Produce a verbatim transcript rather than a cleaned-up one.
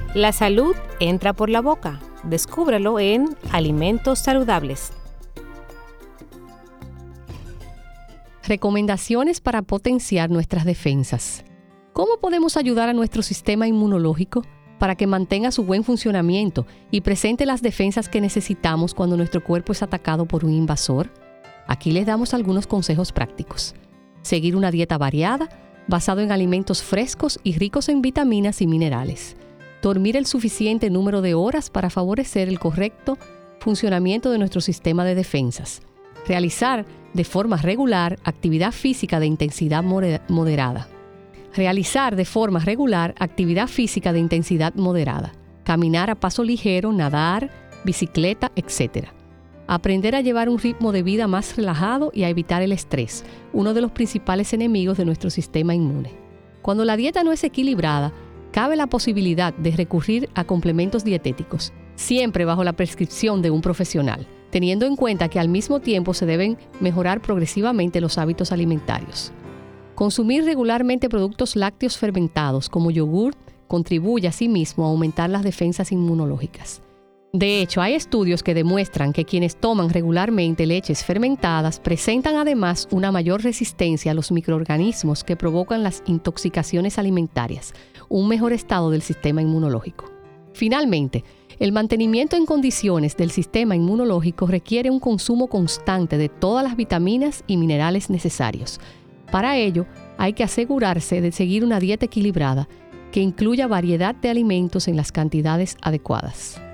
La salud entra por la boca. Descúbrelo en Alimentos Saludables. Recomendaciones para potenciar nuestras defensas. ¿Cómo podemos ayudar a nuestro sistema inmunológico para que mantenga su buen funcionamiento y presente las defensas que necesitamos cuando nuestro cuerpo es atacado por un invasor? Aquí les damos algunos consejos prácticos. Seguir una dieta variada, basado en alimentos frescos y ricos en vitaminas y minerales. Dormir el suficiente número de horas para favorecer el correcto funcionamiento de nuestro sistema de defensas. Realizar de forma regular actividad física de intensidad moderada. Realizar de forma regular actividad física de intensidad moderada. Caminar a paso ligero, nadar, bicicleta, etcétera. Aprender a llevar un ritmo de vida más relajado y a evitar el estrés, uno de los principales enemigos de nuestro sistema inmune. Cuando la dieta no es equilibrada, cabe la posibilidad de recurrir a complementos dietéticos, siempre bajo la prescripción de un profesional, teniendo en cuenta que al mismo tiempo se deben mejorar progresivamente los hábitos alimentarios. Consumir regularmente productos lácteos fermentados como yogur contribuye asimismo a aumentar las defensas inmunológicas. De hecho, hay estudios que demuestran que quienes toman regularmente leches fermentadas presentan además una mayor resistencia a los microorganismos que provocan las intoxicaciones alimentarias, un mejor estado del sistema inmunológico. Finalmente, el mantenimiento en condiciones del sistema inmunológico requiere un consumo constante de todas las vitaminas y minerales necesarios. Para ello, hay que asegurarse de seguir una dieta equilibrada que incluya variedad de alimentos en las cantidades adecuadas.